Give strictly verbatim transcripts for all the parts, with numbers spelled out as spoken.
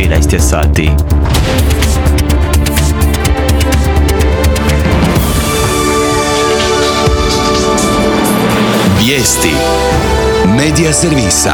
trinaest je sati. Vijesti Medija servisa.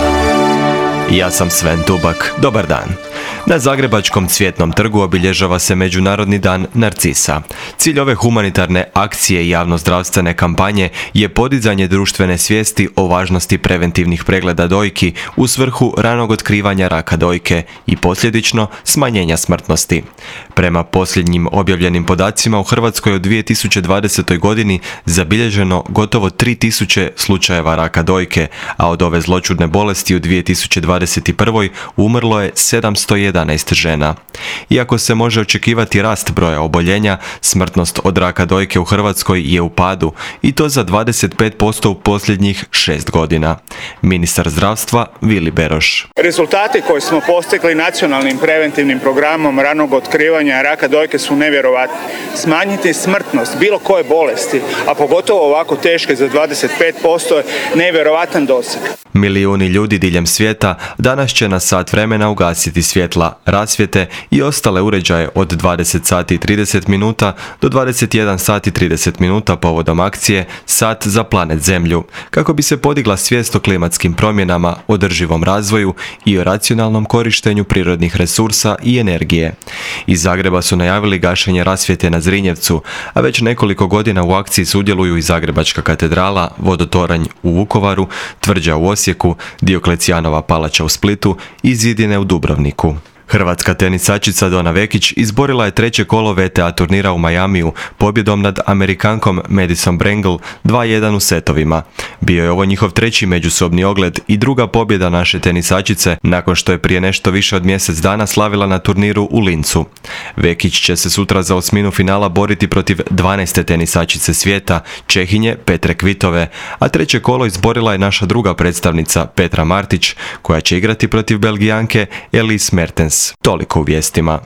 Ja sam Sven Dubak. Dobar dan. Na Zagrebačkom Cvjetnom trgu obilježava se Međunarodni dan narcisa. Cilj ove humanitarne akcije i javnozdravstvene kampanje je podizanje društvene svijesti o važnosti preventivnih pregleda dojki u svrhu ranog otkrivanja raka dojke i posljedično smanjenja smrtnosti. Prema posljednjim objavljenim podacima u Hrvatskoj u dvije tisuće dvadesetoj godini zabilježeno gotovo tri tisuće slučajeva raka dojke, a od ove zloćudne bolesti u dvije tisuće dvadeset prvoj umrlo je sedamsto jedanaest žena. Iako se može očekivati rast broja oboljenja, smrtnost od raka dojke u Hrvatskoj je u padu i to za dvadeset pet posto u posljednjih šest godina. Ministar zdravstva Vili Beroš. Rezultati koje smo postigli nacionalnim preventivnim programom ranog otkrivanja raka dojke su nevjerovatni. Smanjiti smrtnost bilo koje bolesti, a pogotovo ovako teške za dvadeset pet posto je nevjerovatan doseg. Milijuni ljudi diljem svijeta danas će na sat vremena ugasiti svjetla, rasvjete i ostale uređaje od dvadeset sati i trideset minuta do dvadeset jedan sati i trideset minuta povodom akcije Sat za planet Zemlju, kako bi se podigla svijest o klimatskim promjenama, održivom razvoju i o racionalnom korištenju prirodnih resursa i energije. Iz Zagreba su najavili gašenje rasvjete na Zrinjevcu, a već nekoliko godina u akciji sudjeluju i Zagrebačka katedrala, Vodotoranj u Vukovaru, Tvrđa u Osijeku, Dioklecijanova palača u Splitu i Zidine u Dubrovniku. Hrvatska tenisačica Dona Vekić izborila je treće kolo V T A turnira u Majamiju pobjedom nad Amerikankom Madison Brangle dva jedan u setovima. Bio je ovo njihov treći međusobni ogled i druga pobjeda naše tenisačice nakon što je prije nešto više od mjesec dana slavila na turniru u Lincu. Vekić će se sutra za osminu finala boriti protiv dvanaeste tenisačice svijeta, Čehinje Petre Kvitove, a treće kolo izborila je naša druga predstavnica Petra Martić, koja će igrati protiv Belgijanke Elise Mertens. Toliko u vijestima.